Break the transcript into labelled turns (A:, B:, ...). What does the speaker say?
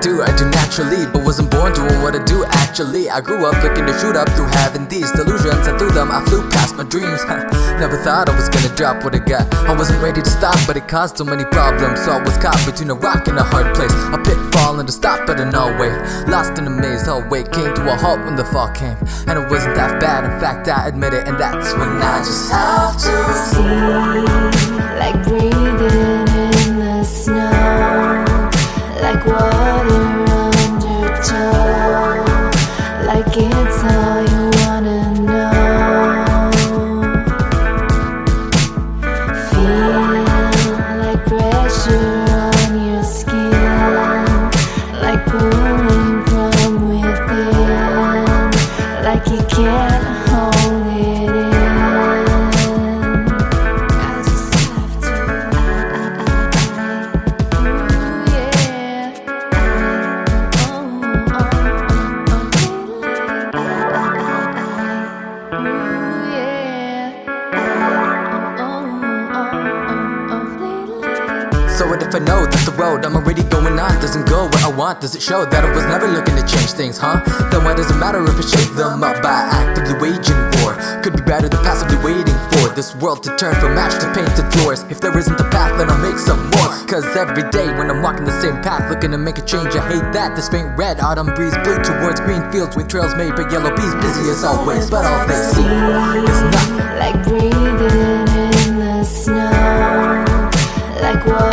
A: I do naturally, but wasn't born doing what I do actually. I grew up looking to shoot up through having these delusions, and through them I flew past my dreams. Never thought I was gonna drop what I got. I wasn't ready to stop, but it caused so many problems. So I was caught between a rock and a hard place, a pitfall and a stop at a no way. Lost in a maze, hell wait, came to a halt when the fall came. And it wasn't that bad, in fact I admit it, and that's when I just have to
B: see, like breathing in the snow, like water undertow, like it's all you wanna know. Feel like pressure on your skin, like pulling from within, like you can't hold it in.
A: So what if I know that the road I'm already going on doesn't go where I want? Does it show that I was never looking to change things, huh? Then why does it matter if I shake them up by actively waging war? Could be better than passively waiting for this world to turn from ash to painted floors. If there isn't a path, then I'll make some more. Cause every day when I'm walking the same path, looking to make a change, I hate that. This faint red autumn breeze blew towards green fields with trails made by yellow bees, busy as always, but all they see is nothing.
B: Like breathing in the snow, like water